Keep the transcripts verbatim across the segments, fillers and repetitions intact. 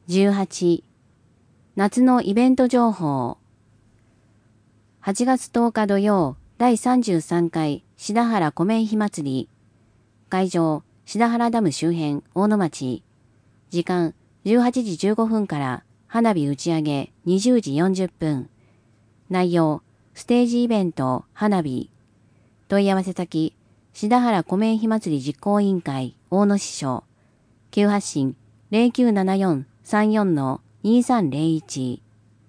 じゅうはち、夏のイベント情報。はちがつとおか土曜、だいさんじゅうさんかい志田原湖面火祭り。会場、志田原ダム周辺、大野町。時間、じゅうはちじじゅうごふんから花火打ち上げにじゅうじよんじゅっぷん。内容、ステージイベント、花火。問い合わせ先、志田原湖面火祭り実行委員会、大野支所。急発進 ゼロきゅうななよんさんよん のにさんゼロいち。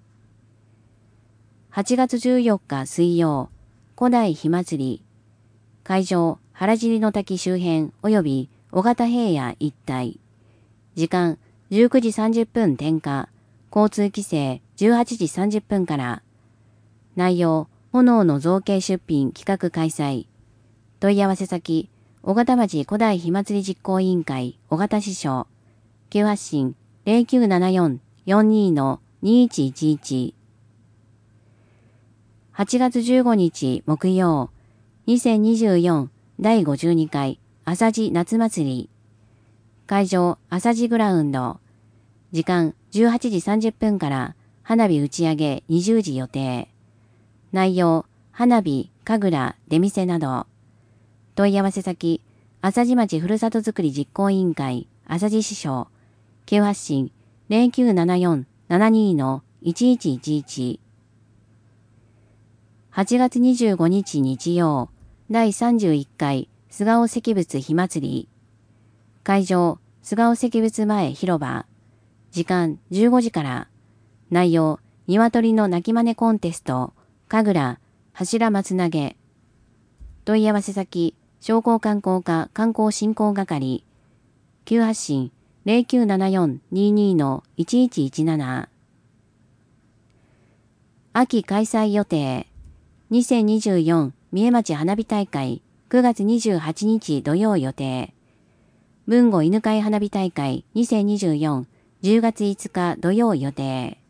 はちがつじゅうよっか水曜、古代火祭り。会場、原尻の滝周辺及び小形平野一帯。時間、じゅうくじさんじゅっぷん点火。交通規制じゅうはちじさんじゅっぷんから。内容、炎の造形出品企画開催。問い合わせ先、小形町古代火祭り実行委員会、小形支所。急発進 ゼロきゅうななよんよんに のにいちいちいち。はちがつじゅうごにち木曜、にせんにじゅうよんだいごじゅうにかい朝地夏祭り。会場、朝地グラウンド。時間、じゅうはちじさんじゅっぷんから花火打ち上げにじゅうじ予定。内容、花火、神楽、出店など。問い合わせ先、朝地町ふるさとづくり実行委員会、朝地支所。急発進 ゼロきゅうななよんななに のいちいちいちいち。はちがつにじゅうごにち日曜、だいさんじゅういっかい菅尾石仏火祭り。会場、菅尾石仏前広場。時間じゅうごじから。内容、鶏の鳴き真似コンテスト、神楽、柱松投げ。問い合わせ先、商工観光課観光振興係。急発進 ゼロきゅうななよんにに のいちいちいちなな。秋開催予定。にせんにじゅうよん三重町花火大会くがつにじゅうはちにち土曜予定。豊後犬飼花火大会にせんにじゅうよんじゅうがついつか土曜予定。